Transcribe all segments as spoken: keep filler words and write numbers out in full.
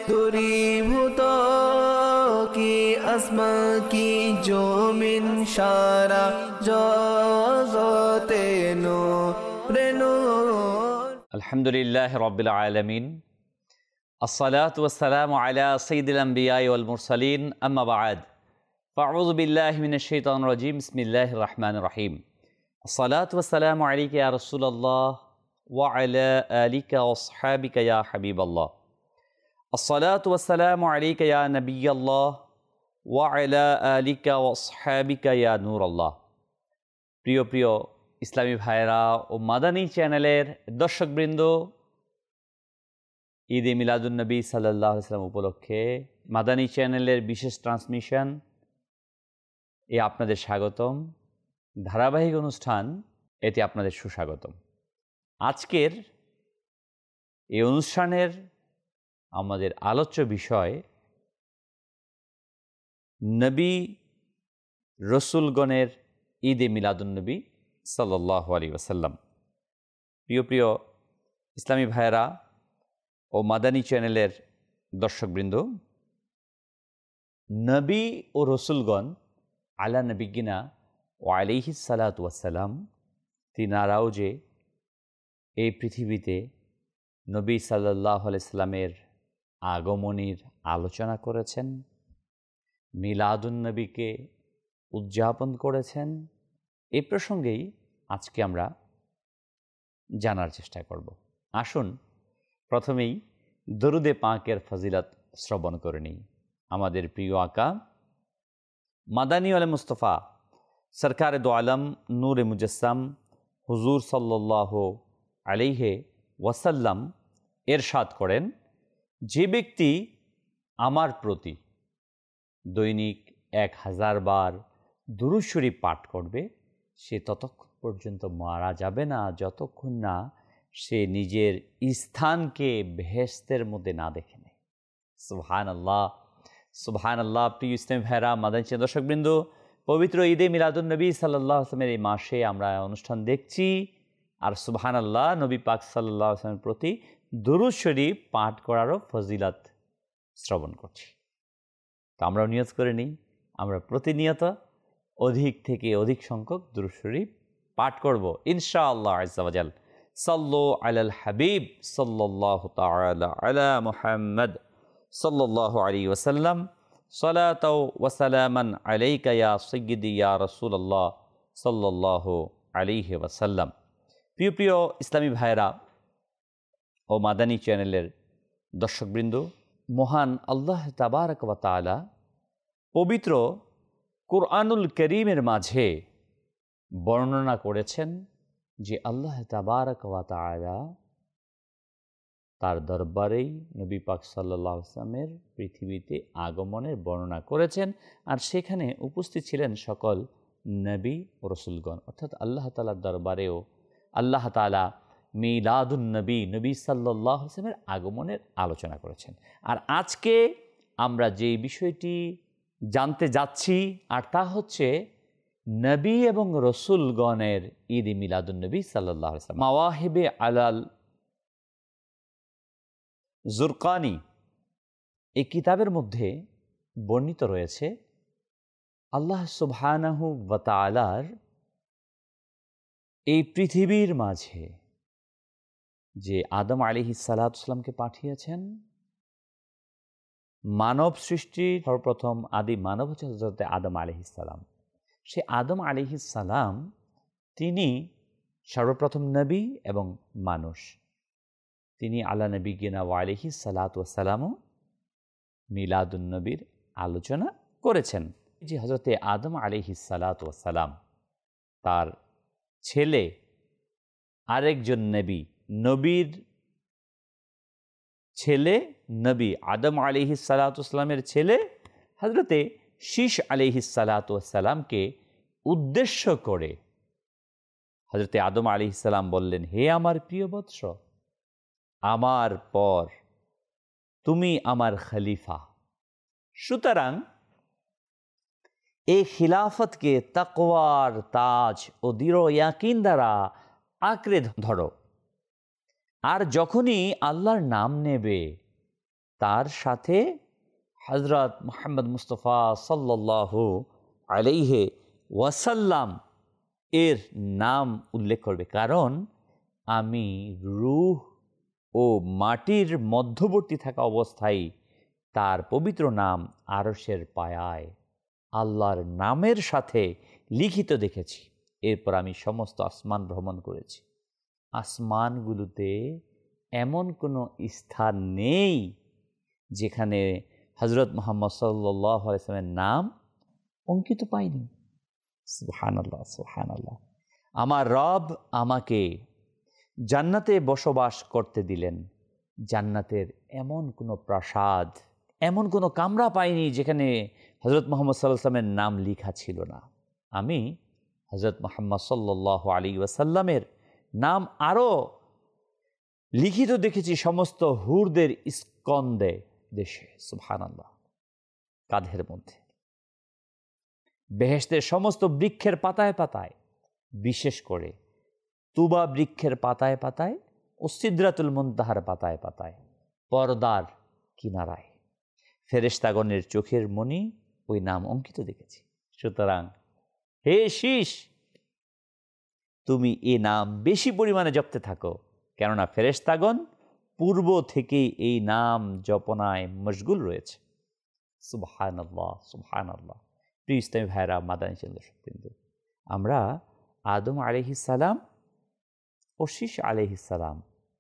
দূরীভূত কি আসমা কি জমিন সারা জগতে নূরে নূর। আলহামদুলিল্লাহ রাব্বিল আলামিন, আসসালাতু ওয়াসসালামু আলা সাইয়্যিদিল আমবিয়া ওয়াল মুরসালিন, আম্মা বা'দ, ফাআউযু বিল্লাহি মিনাশ শাইতানির রাজীম, বিসমিল্লাহির রহমানির রহিম। আসসালাতু ওয়াসসালামু আলাইকা ইয়া রাসূলুল্লাহ ওয়া আলা আলিকা ওয়া আসহাবিকা ইয়া হাবিবাল্লাহ। আসসালাতু ওয়াসসালামু আলাইকা ইয়া নবিয়াল্লাহ ওয়া আলা আলিকা ওয়া আসহাবিকা ইয়া নূরাল্লাহ। প্রিয় প্রিয় ইসলামী ভাইয়েরা ও মাদানী চ্যানেলের দর্শকবৃন্দ, ঈদে মিলাদুন্নবী সাল্লাল্লাহু আলাইহি ওয়াসাল্লাম উপলক্ষে মাদানী চ্যানেলের বিশেষ ট্রান্সমিশন এ আপনাদের স্বাগতম। ধারাবাহিক অনুষ্ঠান এতে আপনাদের সুস্বাগতম। আজকের এই অনুষ্ঠানের আমাদের আলোচ্য বিষয় নবী রসুলগণের ঈদে মিলাদুন্নবী সাল্লাল্লাহু আলাইহি ওয়াসাল্লাম। প্রিয় প্রিয় ইসলামী ভাইয়েরা ও মাদানী চ্যানেলের দর্শকবৃন্দ, নবী ও রসুলগণ আলা নবিগিনা ও আলাইহিস সালাতু ওয়াসসালাম, তিনারাও যে এই পৃথিবীতে নবী সাল্লাল্লাহু আলাইহি সাল্লামের আগমনীর আলোচনা করেছেন, মিলাদুন্নবীকে উদযাপন করেছেন। এই প্রসঙ্গেই আজকে আমরা জানার চেষ্টা করব। আসুন প্রথমেই দরুদে পাকের ফজিলত শ্রবণ করে নিই। আমাদের প্রিয় আকা মাদানী ওয়ালে মুস্তফা সরকারে দো আলম নূরে মুজস্সম হুজুর সাল্লাল্লাহু আলাইহি ওয়াসাল্লাম এরশাদ করেন, যে ব্যক্তি আমার প্রতি দৈনিক এক হাজার বার দুরূদ শরীফ পাঠ করবে, সে ততক্ষণ পর্যন্ত মারা যাবে না যতক্ষণ না সে নিজের স্থানকে বেহেশতের মধ্যে না দেখে নেয়। সুবহানাল্লাহ, সুবহানাল্লাহ। প্রিয় ইসলামী ভাইরা, মাদানী চ্যানেল দর্শকবৃন্দ, পবিত্র ঈদে মিলাদুন্নবী সাল্লাল্লাহু আলাইহি ওয়াসাল্লামের এই মাসে আমরা অনুষ্ঠান দেখছি, আর সুবহানাল্লাহ, নবী পাক সাল্লাল্লাহু আলাইহি ওয়াসাল্লামের প্রতি দুরূদ শরীফ পাঠ করারও ফজিলত শ্রবণ করছি। তো আমরাও নিয়ত করে নিই, আমরা প্রতিনিয়ত অধিক থেকে অধিক সংখ্যক দুরূদ শরীফ পাঠ করব ইনশাআল্লাহ আজ্জা ওয়া জাল। সাল্লু আলাল হাবিব সাল্লাল্লাহু তাআলা আলা মুহাম্মদ সাল্লাল্লাহু আলাইহি ওয়াসাল্লাম, সালাতাও ওয়া সালামান আলাইকা ইয়া সাইয়্যিদি ইয়া রাসূলুল্লাহ সাল্লাল্লাহু আলাইহি ওয়াসাল্লাম। প্রিয় প্রিয় ইসলামী ভাইয়েরা ও মাদানী চ্যানেলের দর্শকবৃন্দ, মহান আল্লাহ তাবারক ওয়া তাআলা পবিত্র কুরআনুল কারীমের মাঝে বর্ণনা করেছেন যে আল্লাহ তাবারক ওয়া তাআলা তার দরবারেই নবী পাক সাল্লাল্লাহু আলাইহি ওয়াসাল্লামের পৃথিবীতে আগমনের বর্ণনা করেছেন, আর সেখানে উপস্থিত ছিলেন সকল নবী ও রসুলগণ। অর্থাৎ আল্লাহ তাআলার দরবারেও আল্লাহ তাআলা মিলাদুন নবী নবী সাল্লাল্লাহু আলাইহি ওয়াসাল্লামের আগমনের আলোচনা করেছেন। আর আজকে আমরা যে বিষয়টি জানতে যাচ্ছি, আর তা হচ্ছে নবী এবং রসুলগণের ঈদ মিলাদুন্নবী সাল্লাল্লাহু আলাইহি ওয়াসাল্লাম। মাওয়াহিবে আলাল জুরকানি এই কিতাবের মধ্যে বর্ণিত রয়েছে আল্লাহ সুবহানাহু ওয়া তাআলার এই পৃথিবীর মাঝে যে আদম আলাইহিস সালাতু ওয়াসসালামকে পাঠিয়েছেন, মানব সৃষ্টির সর্বপ্রথম আদি মানব হচ্ছে হযরত আদম আলাইহিস সালাম। সে আদম আলাইহিস সালাম তিনি সর্বপ্রথম নবী এবং মানুষ। তিনি আলা নবিয়িনা ওয়া আলাইহিস সালাতু ওয়াসসালামু মিলাদুন্নবীর আলোচনা করেছেন। যে হযরত আদম আলাইহিস সালাতু ওয়াসসালাম তার ছেলে আরেকজন নবী, নবীর ছেলে নবী আদম আলাইহিস সালাতু ওয়াসসালামের ছেলে হযরতে শীশ আলাইহিস সালাতু ওয়াসসালামকে উদ্দেশ্য করে হযরতে আদম আলাইহিস সালাম বললেন, হে আমার প্রিয় বৎস, আমার পর তুমি আমার খলিফা, সুতরাং এই খিলাফতকে তাকওয়ার তাজ ও দৃঢ় ইয়াকিন দ্বারা আঁকড়ে ধরো। আর যখনই আল্লাহর নাম নেবে তার সাথে হযরত মুহাম্মদ মুস্তাফা সাল্লাল্লাহু আলাইহি ওয়াসাল্লাম এর নাম উল্লেখ করবে, কারণ আমি রূহ ও মাটির মধ্যবর্তী থাকা অবস্থায় তার পবিত্র নাম আরশের পায়ায় আল্লাহর নামের সাথে লিখিত দেখেছি। এরপর আমি সমস্ত আসমান ভ্রমণ করেছি। আসমানগুলোতে এমন কোনো স্থান নেই যেখানে হযরত মুহাম্মদ সাল্লাল্লাহু আলাইহি ওয়াসাল্লামের নাম অঙ্কিত পাইনি। সুবহানাল্লাহ, সুবহানাল্লাহ। আমার রব আমাকে জান্নাতে বসবাস করতে দিলেন। জান্নাতের এমন কোনো প্রাসাদ, এমন কোনো কামরা পাইনি যেখানে হযরত মুহাম্মদ সাল্লাল্লাহু আলাইহি ওয়াসাল্লামের নাম লেখা ছিল না। আমি হযরত মুহাম্মদ সাল্লাল্লাহু আলাইহি ওয়াসাল্লামের নাম আরও লিখিত দেখেছি সমস্ত হুরদের স্কন্দে দেশে। সুবহানাল্লাহ। কাঁধের মধ্যে, বেহেশতের সমস্ত বৃক্ষের পাতায় পাতায়, বিশেষ করে তুবা বৃক্ষের পাতায় পাতায় ও সিদরাতুল মুনতাহার পাতায় পাতায়, পর্দার কিনারায় ফেরেশতাগণের চোখের মণি ওই নাম অঙ্কিত দেখেছি। সুতরাং হে শীষ, তুমি এ নাম বেশি পরিমাণে জপতে থাকো, কেননা ফেরেশতাগণ পূর্ব থেকেই এই নাম জপনায় মশগুল রয়েছে। সুবহানাল্লাহ, সুবহানাল্লাহ। প্রিয় ইসলামী ভাইরা, মাদানী দর্শকবৃন্দ, আমরা আদম আলাইহিস সালাম ও শীষ আলাইহিস সালাম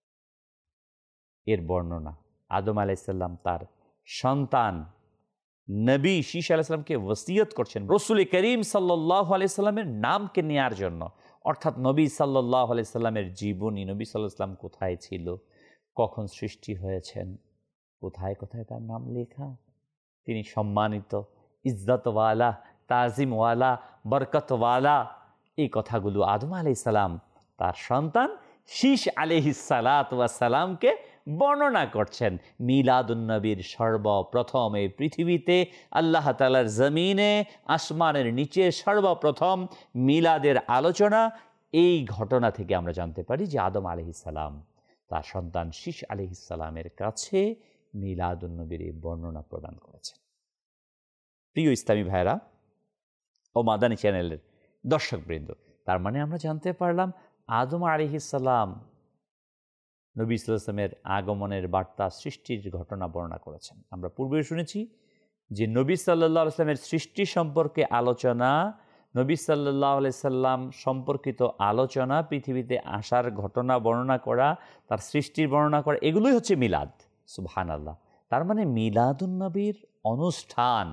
এর বর্ণনা, আদম আলাইহিস সালাম তার সন্তান নবী শীষ আলাইহিস সালামকে ওসিয়ত করছেন রাসূল করিম সাল্লাল্লাহু আলাইহি সাল্লামের নামকে নেয়ার জন্য, অর্থাৎ নবী সাল্লাল্লাহু আলাইহি সাল্লামের জীবনী, নবী সাল্লাল্লাহু আলাইহি সাল্লাম কোথায় ছিল, কখন সৃষ্টি হয়েছেন, কোথায় কোথায় তার নাম লেখা, তিনি সম্মানিত, ইজ্জতওয়ালা, তাজিমওয়ালা, বরকতওয়ালা, এই কথাগুলো আদম আলাইহিস সালাম তার সন্তান শীষ আলাইহিস সালাতু ওয়াস সালামকে বর্ণনা করছেন। মিলাদুন্নবীর সর্বপ্রথম এই পৃথিবীতে আল্লাহ তাআলার জমিনে আসমানের নিচে সর্বপ্রথম মিলাদের আলোচনা, এই ঘটনা থেকে আমরা জানতে পারি যে আদম আলাইহিস সালাম তার সন্তান শীষ আলাইহিস সালামের কাছে মিলাদুন্নবীর এই বর্ণনা প্রদান করেছেন। প্রিয় ইসলামী ভাইরা ও মাদানী চ্যানেলের দর্শকবৃন্দ, তার মানে আমরা জানতে পারলাম আদম আলাইহিস সালাম নবী সাল্লাল্লাহু আলাইহি ওয়াসাল্লামের আগমনের বার্তা, সৃষ্টির ঘটনা বর্ণনা করেছেন। আমরা পূর্বে শুনেছি যে নবী সাল্লাল্লাহু আলাইহি ওয়াসাল্লামের সৃষ্টি সম্পর্কে আলোচনা, নবী সাল্লাল্লাহু আলাইহি ওয়াসাল্লাম সম্পর্কিত আলোচনা, পৃথিবীতে আসার ঘটনা বর্ণনা করা, তার সৃষ্টির বর্ণনা করা, এগুলোই হচ্ছে মিলাদ। সুবহানাল্লাহ। তার মানে মিলাদুন্নবীর অনুষ্ঠান,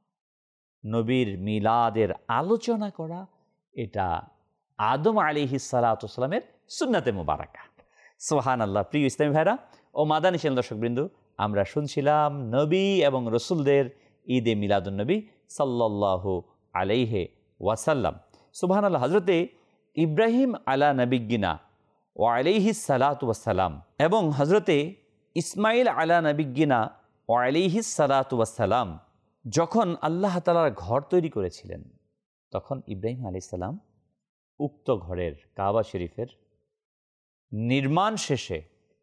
নবীর মিলাদের আলোচনা করা, এটা আদম আলাইহিস সালাতু ওয়াস সালামের সুন্নাতে মুবারাকা। সুবহানাল্লাহ। প্রিয় ইসলামী ভাইরা ও মাদানী চ্যানেল দর্শকবৃন্দ, আমরা শুনছিলাম নবী এবং রসুলদের ঈদে মিলাদুন্নবী সাল্লাল্লাহু আলাইহি ওয়াসাল্লাম। সুবহানাল্লাহ। হযরতে ইব্রাহিম আলা নবিয়্যিনা ওয়া আলাইহিস সালাতু ওয়াস সালাম এবং হযরতে ইসমাইল আলা নবিয়্যিনা ওয়া আলাইহিস সালাতু ওয়াস সালাম যখন আল্লাহ তাআলার ঘর তৈরি করেছিলেন, তখন ইব্রাহিম আলাইহিস সালাম উক্ত ঘরের, কাবা শরীফের নির্মাণ শেষে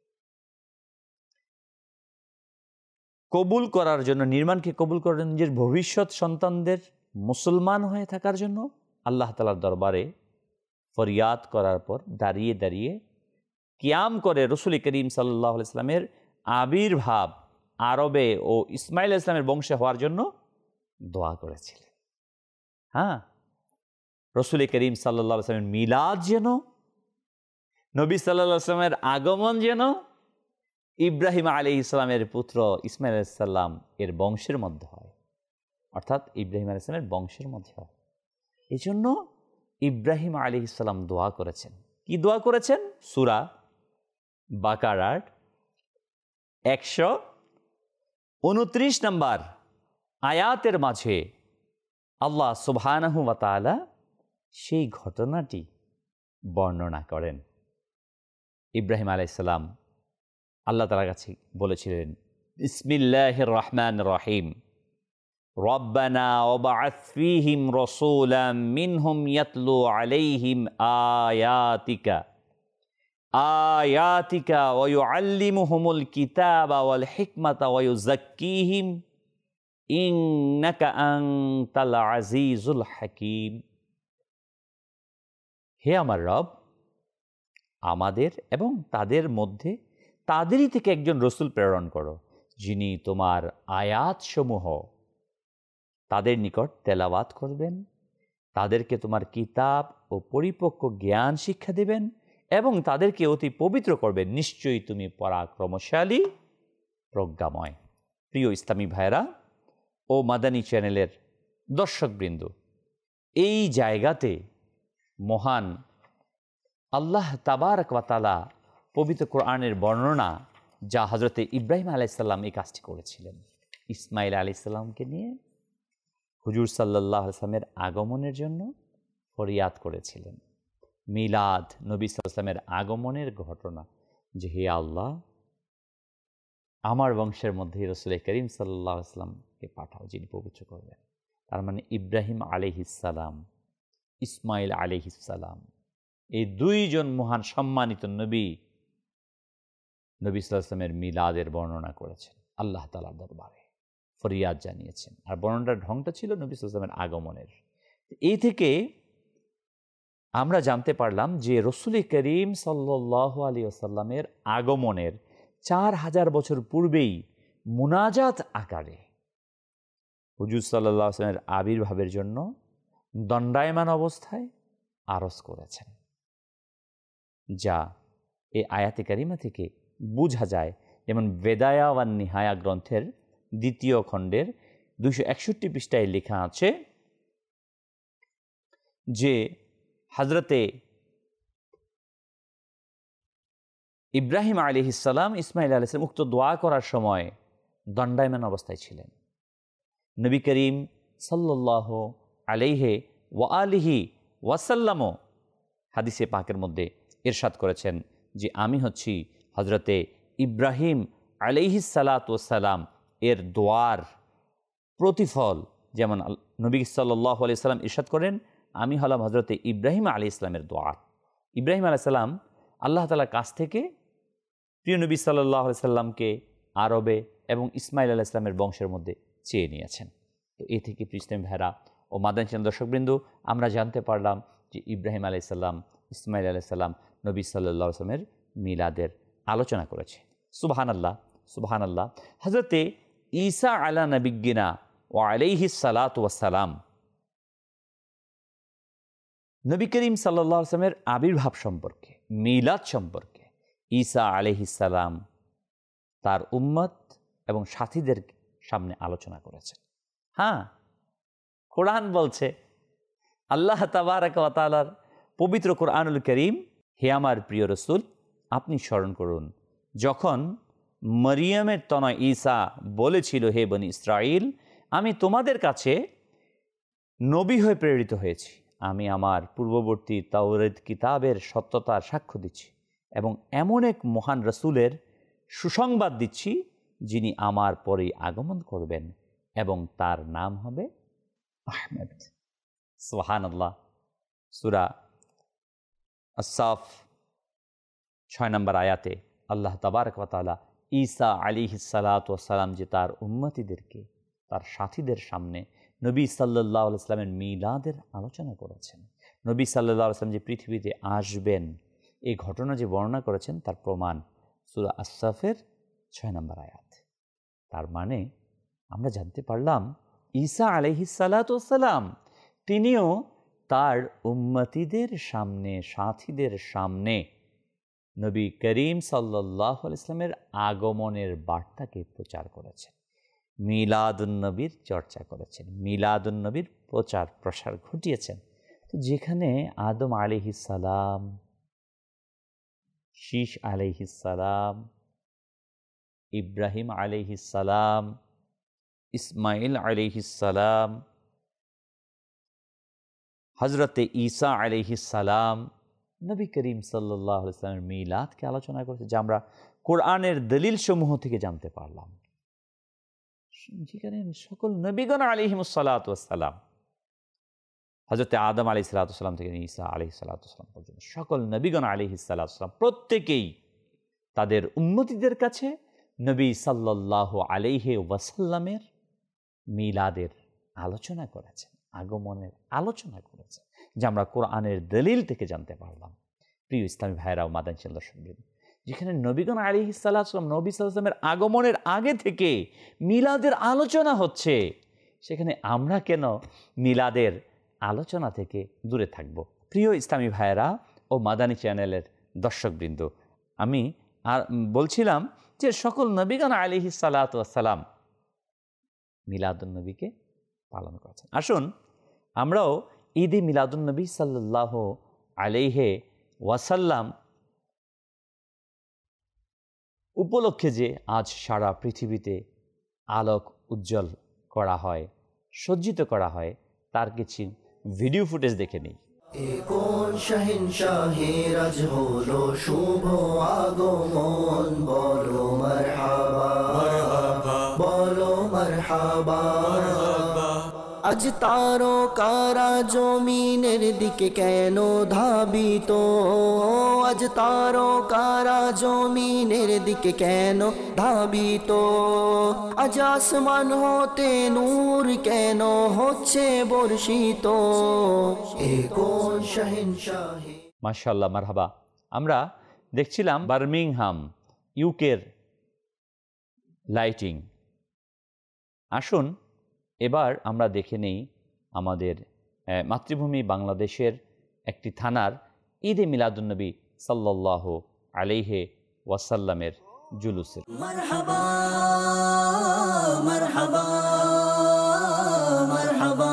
কবুল করার জন্য, নির্মাণকে কবুল করার জন্য, নিজের ভবিষ্যৎ সন্তানদের মুসলমান হয়ে থাকার জন্য আল্লাহ তাআলার দরবারে ফরিয়াদ করার পর দাঁড়িয়ে দাঁড়িয়ে কিয়াম করে রাসূল করিম সাল্লাল্লাহু আলাইহি ওয়াসাল্লামের আবির্ভাব আরবে ও ইসমাইল ইসলামের বংশে হওয়ার জন্য দোয়া করেছিলেন। হ্যাঁ, রাসূল করিম সাল্লাল্লাহু আলাইহি ওয়াসাল্লামের মিলাদ যেন, নবী সাল্লাল্লাহু আলাইহি ওয়াসাল্লামের আগমন যেন ইব্রাহিম আলাইহিস সালামের পুত্র ইসমাইল আলাইহিস সালাম এর বংশের মধ্যে হয়, অর্থাৎ ইব্রাহিম আলাইহিস সালামের বংশের মধ্যে হয়। এই জন্য ইব্রাহিম আলাইহিস সালাম দোয়া করেছেন। কি দোয়া করেছেন? সূরা বাকারার একশো উনত্রিশ নম্বর আয়াতের মাঝে আল্লাহ সুবহানাহু ওয়া তাআলা সেই ঘটনাটি বর্ণনা করেন। ইব্রাহিম আলাইহিস সালাম আল্লাহ তাআলার কাছে বলেছিলেন, বিসমিল্লাহির রহমানির রহিম, রব্বানা ওয়াবআথ ফীহিম রাসূলাম মিনহুম ইয়াতলু আলাইহিম আয়াতিকা আয়াতিকা ওয়া ইউআল্লিমুহুমুল কিতাবা ওয়াল হিকমাতা ওয়া ইউযাক্কিহিম ইন্নাকা আনতাল আজিজুল হাকীম। হে আমার রব, আমাদের এবং তাদের মধ্যে তাদেরই থেকে একজন রসুল প্রেরণ করো, যিনি তোমার আয়াতসমূহ তাদের নিকট তেলাওয়াত করবেন, তাদেরকে তোমার কিতাব ও পরিপক্ক জ্ঞান শিক্ষা দেবেন এবং তাদেরকে অতি পবিত্র করবেন। নিশ্চয়ই তুমি পরাক্রমশালী, প্রজ্ঞাময়। প্রিয় ইসলামী ভাইরা ও মাদানী চ্যানেলের দর্শকবৃন্দ, এই জায়গাতে মহান আল্লাহ তাবারক ওয়া তাআলা পবিত্র কোরআনের বর্ণনা, যা হজরতে ইব্রাহিম আলাইহিস সালাম এই কাজটি করেছিলেন, ইসমাইল আলাইহিস সালামকে নিয়ে হুজুর সাল্লাল্লাহু আলাইহি ওয়াসাল্লামের আগমনের জন্য ফরিয়াদ করেছিলেন। মিলাদ, নবী সাল্লাল্লাহু আলাইহি ওয়াসাল্লামের আগমনের ঘটনা, যে হে আল্লাহ, আমার বংশের মধ্যে রাসূল করিম সাল্লাল্লাহু আলাইহি ওয়াসাল্লামকে পাঠাও, যিনি পবিত্র করবেন। তার মানে ইব্রাহিম আলাইহিস সালাম, ইসমাইল আলাইহিস সালাম, এই দুইজন মহান সম্মানিত নবী নবী সাল্লাল্লাহু আলাইহি ওয়াসাল্লামের মিলাদের বর্ণনা করেছেন, আল্লাহ তাআলার দরবারে ফরিয়াদ জানিয়েছেন। আর বর্ণনার ঢংটা ছিল নবী সাল্লাল্লাহু আলাইহি ওয়াসাল্লামের আগমনের। এই থেকে আমরা জানতে পারলাম যে রসুল করিম সাল্লাল্লাহু আলাইহি ওয়াসাল্লামের আগমনের চার হাজার বছর পূর্বেই মুনাজাত আকারে হুজুর সাল্লাল্লাহু আলাইহি ওয়াসাল্লামের আবির্ভাবের জন্য দণ্ডায়মান অবস্থায় আরজ করেছেন, যা এই আয়াতে কারিমা থেকে বোঝা যায়। যেমন বেদায়া ওয়ান নিহায়া গ্রন্থের দ্বিতীয় খণ্ডের দুইশো একষট্টি পৃষ্ঠায় লেখা আছে যে হজরতে ইব্রাহিম আলাইহিস সালাম ইসমাইল আলাইহিস সালাম উক্ত দোয়া করার সময় দণ্ডায়মান অবস্থায় ছিলেন। নবী করিম সাল্লাল্লাহু আলাইহি ওয়া আলিহি ওয়াসাল্লামও হাদিসে পাকের মধ্যে ইরশাদ করেছেন যে আমি হচ্ছি হজরতে ইব্রাহিম আলাইহিস সালাতু ওয়াস সালাম এর দোয়ার প্রতিফল। যেমন নবী সাল্লাল্লাহু আলাইহি সাল্লাম ইরশাদ করেন, আমি হলাম হজরতে ইব্রাহিম আলাইহিস সালামের দোয়া। ইব্রাহিম আলাইহিস সালাম আল্লাহ তাআলার কাছ থেকে প্রিয় নবী সাল্লাল্লাহু আলাইহি সাল্লামকে আরবে এবং ইসমাইল আলাইহিস সালামের বংশের মধ্যে চেয়ে নিয়েছেন। তো এ থেকে প্রিয় ইসলামী ভাইরা ও মাদানী চ্যানেল দর্শকবৃন্দ, আমরা জানতে পারলাম যে ইব্রাহিম আলাইহিস সালাম, ইসমাইল আলাইহিস সালাম নবী সাল্লাল্লাহু আলাইহি সাল্লামের মিলাদের আলোচনা করেছে। সুবহানাল্লাহ, সুবহানাল্লাহ। হযরতে ঈসা আলা নবিয়্যিনা ওয়া আলাইহিস সালাতু ওয়াস সালাম, নবী করিম সাল্লাল্লাহু আলাইহি ওয়াসাল্লামের আবির্ভাব সম্পর্কে, মিলাদ সম্পর্কে ঈসা আলাইহিস সালাম তার উম্মত এবং সাথীদের সামনে আলোচনা করেছেন। হ্যাঁ, কোরআন বলছে, আল্লাহ তাবারক ওয়া তাআলার পবিত্র কোরআনুল করিম, হে আমার প্রিয় রসুল, আপনি স্মরণ করুন যখন মরিয়মের তনয় ঈসা বলেছিল, হে বনি ইসরাইল, আমি তোমাদের কাছে নবী হয়ে প্রেরিত হয়েছি। আমি আমার পূর্ববর্তী তাওরাত কিতাবের সত্যতার সাক্ষ্য দিচ্ছি এবং এমন এক মহান রসুলের সুসংবাদ দিচ্ছি, যিনি আমার পরেই আগমন করবেন এবং তার নাম হবে আহমেদ। সুবহানাল্লাহ। সূরা আস-সাফ ছয় নম্বর আয়াতে আল্লাহ তাবারক ওয়া তাআলা ঈসা আলাইহিস সালাতু ওয়াস সালাম যে তার উম্মতিদেরকে, তার সাথীদের সামনে নবী সাল্লাল্লাহু আলাইহি ওয়াসাল্লামের মিলাদের আলোচনা করেছেন। নবী সাল্লাল্লাহু আলাইহি ওয়াসাল্লাম যে পৃথিবীতে আসবেন, এই ঘটনা যে বর্ণনা করেছেন তার প্রমাণ সূরা আস-সাফের ছয় নম্বর আয়াত। তার মানে আমরা জানতে পারলাম ঈসা আলাইহিস সালাতু ওয়াস সালাম তিনিও তার উম্মতিদের সামনে, সাথীদের সামনে নবী করিম সাল্লাল্লাহু আলাইহি ওয়াসাল্লামের আগমনের বার্তাকে প্রচার করেছেন, মিলাদুন্নবীর চর্চা করেছেন, মিলাদুন্নবীর প্রচার প্রসার ঘটিয়েছেন। তো যেখানে আদম আলাইহিস সালাম, শীশ আলাইহিস সালাম, ইব্রাহিম আলাইহিস সালাম, ইসমাইল আলাইহিস সালাম, হজরতে ঈসা আলাইহিস সালাম নবী করিম সাল্লাল্লাহু আলাইহি ওয়াসাল্লামের মিলাদকে আলোচনা করেছে, যা আমরা কোরআনের দলিল সমূহ থেকে জানতে পারলাম। যেখানে সকল নবীগণ আলাইহিমুস সালাতু ওয়াস সালাম হযরত আদম আলাইহিস সালাম থেকে ঈসা আলাইহিস সালাম পর্যন্ত সকল নবীগণ আলাইহিস সালাম প্রত্যেকেই তাদের উম্মতীদের কাছে নবী সাল্লাল্লাহু আলাইহি ওয়াসাল্লামের মিলাদের আলোচনা করেছেন, আগমনের আলোচনা করেছেন, যা আমরা কোরআনের দলিল থেকে জানতে পারলাম। প্রিয় ইসলামী ভাইরা ও মাদানী চ্যানেল দর্শকবৃন্দ, যেখানে নবীগণ আলাইহিস সালাম নবী সাল্লাল্লাহু আলাইহি ওয়াসাল্লামের আগমনের আগে থেকে মিলাদের আলোচনা হচ্ছে, সেখানে আমরা কেন মিলাদের আলোচনা থেকে দূরে থাকব? প্রিয় ইসলামী ভাইয়েরা ও মাদানী চ্যানেলের দর্শকবৃন্দ, আমি আর বলছিলাম যে সকল নবীগণ আলাইহিস সালাতু ওয়াস সালাম মিলাদুন নবীকে পালন করেছেন। আসুন আমরাও ঈদে মিলাদুন নবী সাল্লাল্লাহু আলাইহি ওয়াসাল্লাম উপলক্ষে যে আজ সারা পৃথিবীতে আলোক উজ্জ্বল করা হয়, সজ্জিত করা হয়, তার কিছু ভিডিও ফুটেজ দেখে নিই। কোন শাহিনশাহের আজ হলো শুভ আগমন, বলো মারহাবা বলো মারহাবা। আজ তারকারা জমিনের দিকে কেন ধাবিত, আজ তারকারা জমিনের দিকে কেন ধাবিত, আজ আসমান হতে নূর কেন হচ্ছে বর্ষিত, এ কোন শাহিনশাহে। মাশাআল্লাহ, মারহাবা। আমরা দেখছিলাম বার্মিংহাম ইউকের লাইটিং। আসুন এবার আমরা দেখে নেই আমাদের মাতৃভূমি বাংলাদেশের একটি থানার ঈদে মিলাদুন্নবী সাল্লাল্লাহু আলাইহি ওয়াসাল্লামের জুলুসের। মারহাবা মারহাবা মারহাবা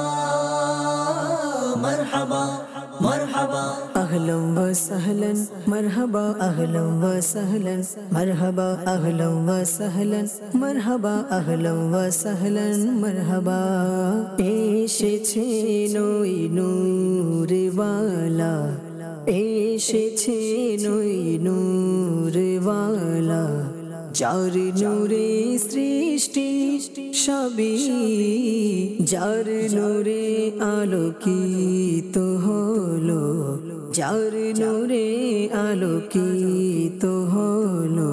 মারহাবা মারহাবা أهلا وسهلا مرحبا أهلا وسهلا مرحبا أهلا وسهلا مرحبا أهلا وسهلا مرحبا এসেছে নই নূরওয়ালা এসেছে নই নূরওয়ালা যার নূরে সৃষ্টি সবই যার নূরে আলোকিত হলো যার নূরে আলোকিত হলো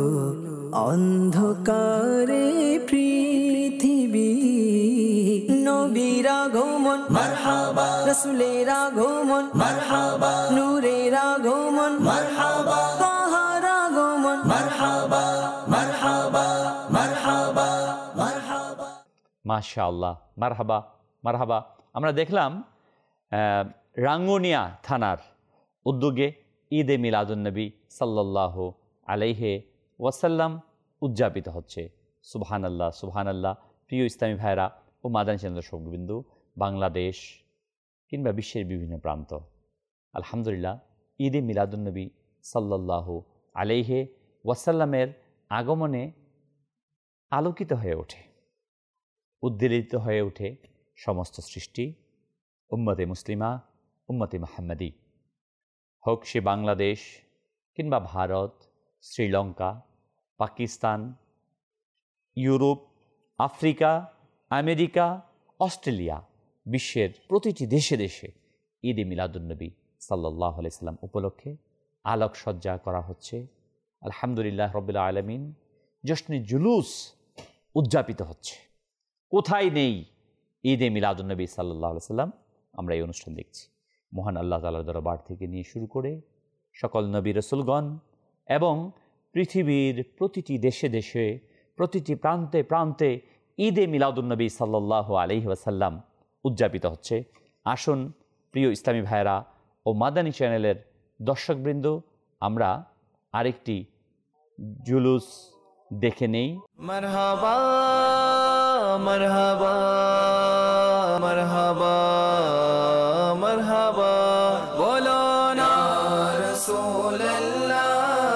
অন্ধকারে পৃথিবী নবীর আগমন মারহাবা রাসূলের আগমন মারহাবা নূরের আগমন মারহাবা তাহার আগমন মারহাবা মারহাবা মারহাবা মারহাবা। মাশাআল্লাহ, মারহাবা মারহাবা। আমরা দেখলাম রাঙ্গুনিয়া থানার উদ্যোগে ঈদে মিলাদুন্নবী সাল্লাল্লাহু আলাইহি ওয়াসাল্লাম উদযাপিত হচ্ছে। সুবহানাল্লাহ সুবহানাল্লাহ। প্রিয় ইসলামী ভাইরা ও মাদানী চ্যানেল দর্শকবৃন্দ, বাংলাদেশ কিংবা বিশ্বের বিভিন্ন প্রান্ত, আলহামদুলিল্লাহ ঈদে মিলাদুন্নবী সাল্লাল্লাহু আলাইহি ওয়াসাল্লামের আগমনে আলোকিত হয়ে ওঠে, উদ্বেলিত হয়ে ওঠে সমস্ত সৃষ্টি, উম্মতে মুসলিমা, উম্মতে মুহাম্মাদি, হোক সে বাংলাদেশ কিংবা Bharat, Sri Lanka, Pakistan, Europe, Africa, America, Australia, বিশ্বের প্রতিটি দেশে দেশে ঈদে মিলাদুন্নবী সাল্লাল্লাহু আলাইহি সাল্লাম উপলক্ষে আলোকসজ্জা করা হচ্ছে। আলহামদুলিল্লাহ রাব্বিল আলামিন, জশ্নে জুলুস উদযাপিত হচ্ছে। কোথায় নেই ঈদে মিলাদুন্নবী সাল্লাল্লাহু আলাইহি সাল্লাম? আমরা এই অনুষ্ঠান দেখছি। মহান আল্লাহ তাআলার দরবার থেকে নিয়ে শুরু করে সকল নবী রাসূলগণ এবং পৃথিবীর প্রতিটি দেশে দেশে, প্রতিটি প্রান্তে প্রান্তে ঈদে মিলাদুন্নবী সাল্লাল্লাহু আলাইহি ওয়াসাল্লাম উদযাপিত হচ্ছে। আসুন প্রিয় ইসলামী ভাইয়েরা ও মাদানী চ্যানেলের দর্শকবৃন্দ, আমরা আরেকটি জুলুস দেখে নেই। মারহাবা মারহাবা মারহাবা মারহাবা বলো না রাসূলুল্লাহ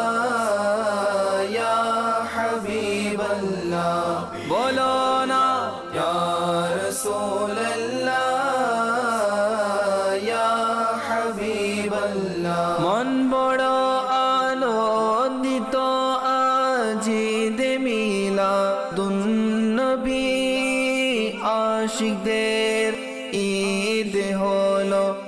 ইয়া হাবিবাল্লাহ, বলো না ইয়া রাসূলুল্লাহ ইয়া হাবিবাল্লাহ। মন বড় আনন্দিত আজি ঈদে মিলাদুন্নবী, আশিকদের ঈদ হলো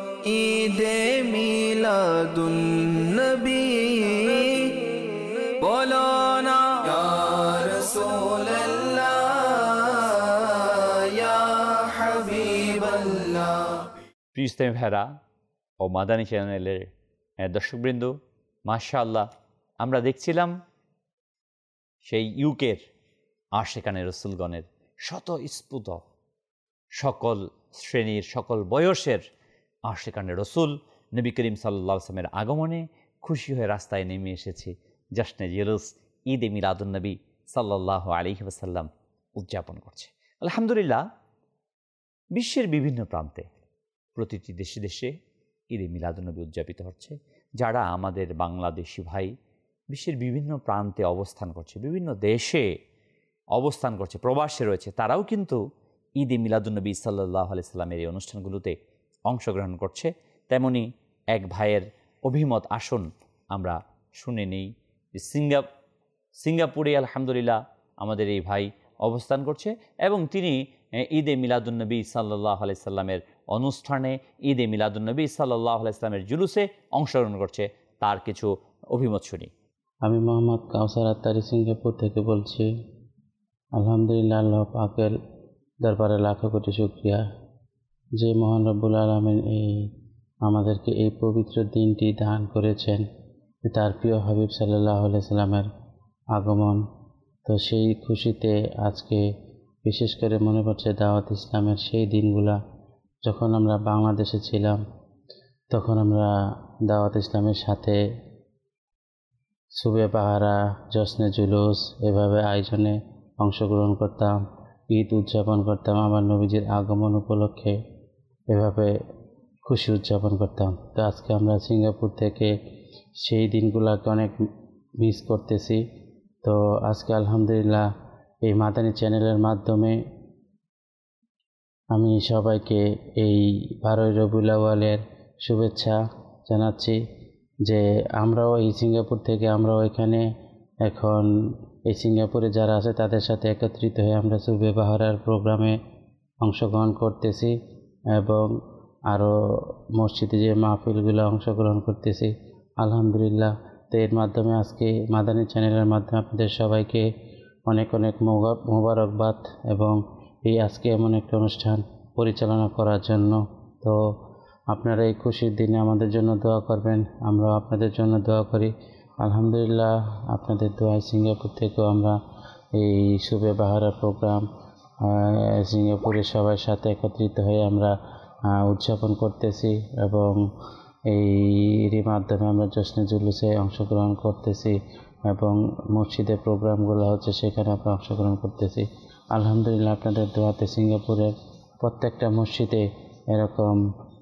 প্রিয় ইসলামী ভাইরা ও মাদানী চ্যানেলের দর্শকবৃন্দ, মাশাআল্লাহ, আমরা দেখছিলাম সেই ইউকের আশেকানে রসুলগণের স্বতঃস্ফূর্ত সকল শ্রেণীর সকল বয়সের আশেকানে রসুল নবী করিম সাল্লাল্লাহু আলাইহি ওয়াসাল্লামের আগমনে খুশি হয়ে রাস্তায় নেমে এসেছে, জাশনে জেরুস ঈদে মিলাদুন্নবী সাল্লাল্লাহু আলাইহি ওয়াসাল্লাম উদযাপন করছে। আলহামদুলিল্লাহ, বিশ্বের বিভিন্ন প্রান্তে প্রতিটি দেশে দেশে ঈদে মিলাদুন্নবী উদযাপিত হচ্ছে। যারা আমাদের বাংলাদেশি ভাই বিশ্বের বিভিন্ন প্রান্তে অবস্থান করছে, বিভিন্ন দেশে অবস্থান করছে, প্রবাসে রয়েছে, তারাও কিন্তু ঈদে মিলাদুন্নবী সাল্লাল্লাহু আলাইহি সাল্লামের এই অনুষ্ঠানগুলোতে অংশগ্রহণ করছে। তেমনি এক ভাইয়ের অভিমত আসুন আমরা শুনে নিই যে সিঙ্গা সিঙ্গাপুরে আলহামদুলিল্লাহ আমাদের এই ভাই অবস্থান করছে এবং তিনি ঈদে মিলাদুন্নবী সাল্লাল্লাহু আলাইহি সাল্লামের অনুষ্ঠানে ঈদে মিলাদুন্নবী সাল্লাল্লাহু আলাইহি সাল্লামের জুলুসে অংশগ্রহণ করছে। তার কিছু অভিমত শুনি। আমি মোহাম্মদ কাউসার আত্তারি সিঙ্গাপুর থেকে বলছি। আলহামদুলিল্লাহ, আল্লাহ পাকের দরবারে লাখো কোটি শুকরিয়া যে মহান রব্বুল আলামিন এই আমাদেরকে এই পবিত্র দিনটি দান করেছেন, তার প্রিয় হাবিব সাল্লাল্লাহু আলাইহি সাল্লামের আগমন। তো সেই খুশিতে আজকে বিশেষ করে মনে পড়ছে দাওয়াত ইসলামের সেই দিনগুলা, যখন আমরা বাংলাদেশে ছিলাম তখন আমরা দাওয়াত ইসলামের সাথে সুবে পাহারা, জশ্নে জুলুস এভাবে আয়োজনে অংশগ্রহণ করতাম, ঈদ উদযাপন করতাম, আমার নবীজির আগমন উপলক্ষে এভাবে খুশি উদযাপন করতাম। তো আজকে আমরা সিঙ্গাপুর থেকে সেই দিনগুলোকে অনেক মিস করতেছি। তো আজকে আলহামদুলিল্লাহ এই মাদানী চ্যানেলের মাধ্যমে আমি সবাইকে এই বারোই রবিউল আউয়ালের শুভেচ্ছা জানাচ্ছি যে আমরাও এই সিঙ্গাপুর থেকে আমরাও এখানে এখন এই সিঙ্গাপুরে যারা আছে তাদের সাথে একত্রিত হয়ে আমরা সুবে বাহারার প্রোগ্রামে অংশগ্রহণ করতেছি এবং আরও মসজিদে যে মাহফিলগুলো অংশগ্রহণ করতেছি আলহামদুলিল্লাহ। তো এর মাধ্যমে আজকে মাদানী চ্যানেলের মাধ্যমে আপনাদের সবাইকে অনেক অনেক মোবারকবাদ এবং এই আজকে এমন একটা অনুষ্ঠান পরিচালনা করার জন্য। তো আপনারা এই খুশির দিনে আমাদের জন্য দোয়া করবেন, আমরা আপনাদের জন্য দোয়া করি। আলহামদুলিল্লাহ, আপনাদের দোয়ায় সিঙ্গাপুর থেকেও আমরা এই সুবে বাহারা প্রোগ্রাম সিঙ্গাপুরের সবার সাথে একত্রিত হয়ে আমরা উদযাপন করতেছি এবং এরই মাধ্যমে আমরা জশ্নে জুলুসে অংশগ্রহণ করতেছি এবং মসজিদে প্রোগ্রামগুলো হচ্ছে সেখানে আমরা অংশগ্রহণ করতেছি। আলহামদুলিল্লাহ, আপনাদের দোয়াতে সিঙ্গাপুরের প্রত্যেকটা মসজিদে এরকম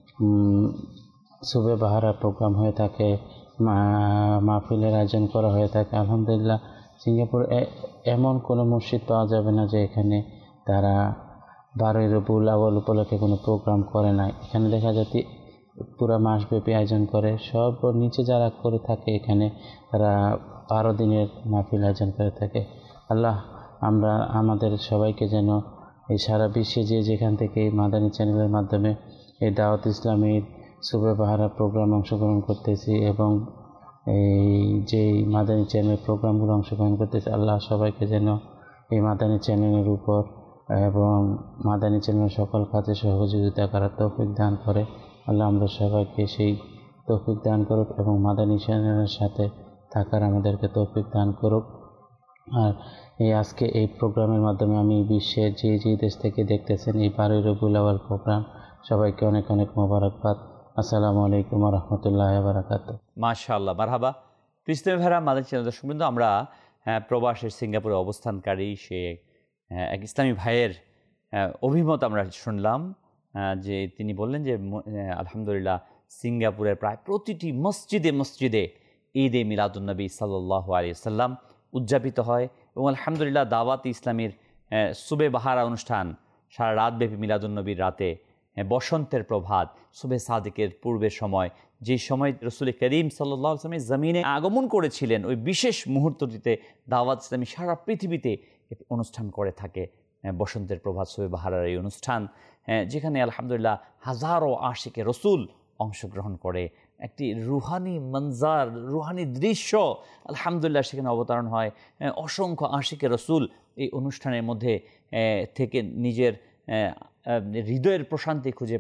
সুবে বাহারা প্রোগ্রাম হয়ে থাকে, মাহফিলের আয়োজন করা হয়ে থাকে। আলহামদুলিল্লাহ, সিঙ্গাপুর এমন কোনো মসজিদ পাওয়া যাবে না যে এখানে তারা বারোই রবিউল আউয়াল উপলক্ষে কোনো প্রোগ্রাম করে না। এখানে দেখা যাচ্ছে পুরো মাসব্যাপী আয়োজন করে, সব নিচে যারা করে থাকে এখানে তারা বারো দিনের মাহফিল আয়োজন করে থাকে। আল্লাহ আমরা আমাদের সবাইকে যেন এই সারা বিশ্বে যে যেখান থেকে এই মাদানী চ্যানেলের মাধ্যমে এই দাওয়াত ইসলামীর সুবে বাহারা প্রোগ্রাম অংশগ্রহণ করতেছি এবং এই যে মাদানী চ্যানেলের প্রোগ্রামগুলো অংশগ্রহণ করতেছি, আল্লাহ সবাইকে যেন এই মাদানী চ্যানেলের উপর এবং মাদানী চ্যানেলের সকল কাজে সহযোগিতা করার তৌফিক দান করে। আল্লাহ আমরা সবাইকে সেই তৌফিক দান করুক এবং মাদানী চ্যানেলের সাথে থাকার আমাদেরকে তৌফিক দান করুক। আর এই আজকে এই প্রোগ্রামের মাধ্যমে আমি বিশ্বের যে যে দেশ থেকে দেখতেছেন এই বারোই রবিউল আউয়াল প্রোগ্রাম, সবাইকে অনেক অনেক মোবারকবাদ। আসসালামু আলাইকুম ওয়া রাহমাতুল্লাহি ওয়া বারাকাতুহু। মাশাআল্লাহ, মারহাবা। প্রিয় ভাইরা, মাদানী চ্যানেল দর্শকবৃন্দ, আমরা প্রবাসের সিঙ্গাপুরে অবস্থানকারী সে এক ইসলামী ভাইয়ের অভিমত আমরা শুনলাম যে তিনি বললেন যে আলহামদুলিল্লাহ সিঙ্গাপুরের প্রায় প্রতিটি মসজিদে মসজিদে ঈদে মিলাদুন্নবী সাল্লাল্লাহু আলাইহি ওয়াসাল্লাম উদযাপিত হয় এবং আলহামদুলিল্লাহ দাওয়াত ইসলামীর সুবে বাহারা অনুষ্ঠান সারা রাতব্যাপী মিলাদুন্নবীর রাতে বসন্তের প্রভাত সুবে সাদিকের পূর্বের সময়, যে সময় রসুল করিম সাল্লাল্লাহু আলাইহি ওয়াসাল্লাম জমিনে আগমন করেছিলেন, ওই বিশেষ মুহূর্তটিতে দাওয়াত ইসলামী সারা পৃথিবীতে অনুষ্ঠান করে থাকে বসন্তের প্রভাত সুবে বাহারার এই অনুষ্ঠান, যেখানে আলহামদুলিল্লাহ হাজারো আশিকে রসুল অংশগ্রহণ করে। একটি রুহানি মঞ্জার, রুহানি দৃশ্য আলহামদুলিল্লাহ সেখানে অবতরণ হয়। অসংখ্য আশিকে রসুল এই অনুষ্ঠানের মধ্যে থেকে নিজের হৃদয়ের প্রশান্তি খুঁজে পায়।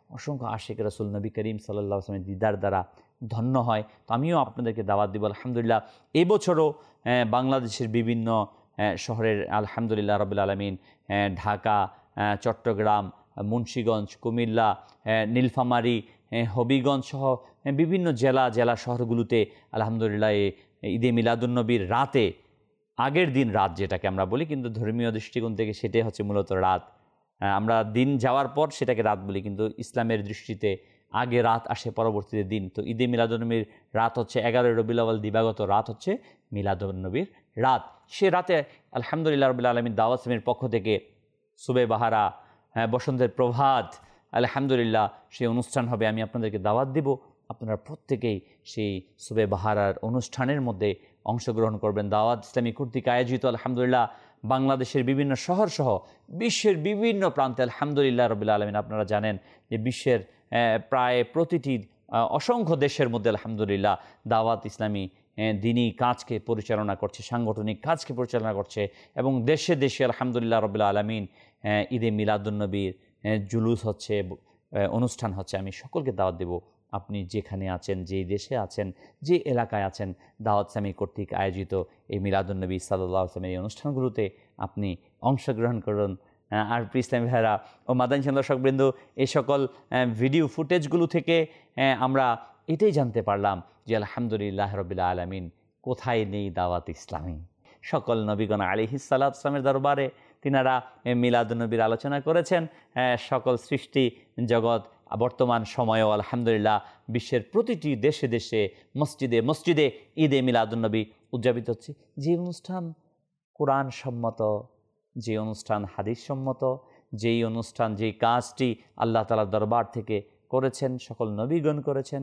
অসংখ্য আশিক রাসূল নবী করিম সাল্লাল্লাহু আলাইহি ওয়াসাল্লামের দিদার দ্বারা ধন্য হয়। তো আমিও আপনাদেরকে দাওয়াত দিব আলহামদুলিল্লাহ। এবছরও বাংলাদেশের বিভিন্ন শহরের আলহামদুলিল্লাহ রাব্বিল আলামিন, ঢাকা, চট্টগ্রাম, মুন্সিগঞ্জ, কুমিল্লা, নীলফামারী, হবিগঞ্জ সহ বিভিন্ন জেলা জেলা শহরগুলোতে আলহামদুলিল্লাহ ঈদে মিলাদুন্নবীর রাতে, আগের দিন রাত যেটাকে আমরা বলি, কিন্তু ধর্মীয় দৃষ্টিকোণ থেকে সেটাই হচ্ছে মূলত রাত। আমরা দিন যাওয়ার পর সেটাকে রাত বলি, কিন্তু ইসলামের দৃষ্টিতে আগে রাত আসে, পরবর্তীতে দিন। তো ঈদে মিলাদুন্নবীর রাত হচ্ছে এগারোই রবিউল আউয়াল, দিবাগত রাত হচ্ছে মিলাদুন্নবীর রাত। সে রাতে আলহামদুলিল্লাহ রাব্বিল আলামিন দাওয়াত ইসলামীর পক্ষ থেকে সুবে বাহারা, হ্যাঁ বসন্তের প্রভাত, আলহামদুলিল্লাহ সেই অনুষ্ঠান হবে। আমি আপনাদেরকে দাওয়াত দিব, আপনারা প্রত্যেকেই সেই সুবে বাহারার অনুষ্ঠানের মধ্যে অংশগ্রহণ করবেন। দাওয়াত ইসলামী কর্তৃক আয়োজিত আলহামদুলিল্লাহ বাংলাদেশের বিভিন্ন শহর সহ বিশ্বের বিভিন্ন প্রান্তে আলহামদুলিল্লাহ রাব্বিল আলামিন, আপনারা জানেন যে বিশ্বের প্রায় প্রতিটি অসংখ্য দেশের মধ্যে আলহামদুলিল্লাহ দাওয়াত ইসলামী দিনী কাজকে পরিচালনা করছে, সাংগঠনিক কাজকে পরিচালনা করছে, এবং দেশে দেশে আলহামদুলিল্লাহ রাব্বিল আলামিন ঈদে মিলাদুন্নবীর জুলুস হচ্ছে, অনুষ্ঠান হচ্ছে। আমি সকলকে দাওয়াত দেব, আপনি যেখানে আছেন, যেই দেশে আছেন, যে এলাকায় আছেন, দাওয়াত ইসলামী কর্তৃক আয়োজিত এই মিলাদুন্নবী সাল্লাল্লাহু আলাইহি ওয়াসাল্লামের এই অনুষ্ঠানগুলোতে আপনি অংশগ্রহণ করুন। আর ইসলামী ভাইরা ও মাদানী দর্শকবৃন্দ, এই সকল ভিডিও ফুটেজগুলো থেকে আমরা এটাই জানতে পারলাম যে আলহামদুলিল্লাহ রাব্বিল আলামিন কোথায় নেই দাওয়াত ইসলামী। সকল নবীগণ আলাইহিস সালাতু ওয়াস সালামের দরবারে তিনারা মিলাদুন্নবীর আলোচনা করেছেন। সকল সৃষ্টি জগৎ বর্তমান সময়েও আলহামদুলিল্লাহ বিশ্বের প্রতিটি দেশে দেশে মসজিদে মসজিদে ঈদে মিলাদুন্নবী উদযাপিত হচ্ছে। যে অনুষ্ঠান কোরআন সম্মত, যে অনুষ্ঠান হাদিস সম্মত, যেই অনুষ্ঠান, যেই কাজটি আল্লাহ তাআলার দরবার থেকে করেছেন, সকল নবীগণ করেছেন,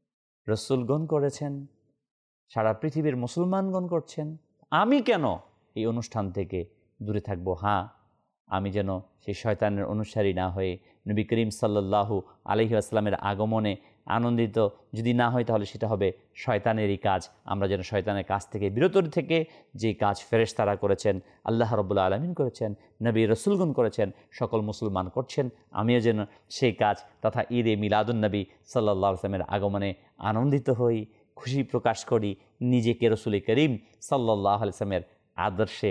রসুলগণ করেছেন, সারা পৃথিবীর মুসলমানগণ করছেন, আমি কেন এই অনুষ্ঠান থেকে দূরে থাকবো? হ্যাঁ, আমি যেন সেই শয়তানের অনুসারী না হয়ে নবী করিম সাল্লাল্লাহু আলাইহি ওয়াসাল্লামের আগমনে আনন্দিত যদি না হয়, তাহলে সেটা হবে শয়তানেরই কাজ। আমরা যেন শয়তানের কাজ থেকে বিরত থেকে যে কাজ ফেরেশতারা করেছেন, আল্লাহ রাব্বুল আলামিন করেছেন, নবী রসুলগণ করেছেন, সকল মুসলমান করছেন, আমিও যেন সেই কাজ তথা ঈদে মিলাদুন্নবী সাল্লাল্লাহু আলাইহি ওয়াসাল্লামের আগমনে আনন্দিত হই, খুশি প্রকাশ করি, নিজেকে রসুল করিম সাল্লাল্লাহু আলাইহি ওয়াসাল্লামের আদর্শে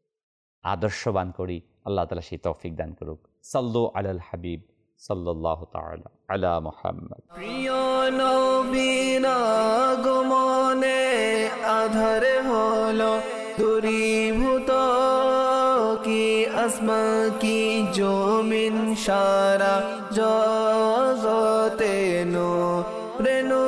আদর্শবান করি। আল্লাহ তাআলা সেই তৌফিক দান করুক। সাল্লু আলাল হাবিব সাল্লাল্লাহু তাআলা আলা মুহাম্মদ। প্রিয় নবীর আগমনে আধার হলো দূরীভূত, কি আসমান কি জমিন সারা জগতে নূরে নূরে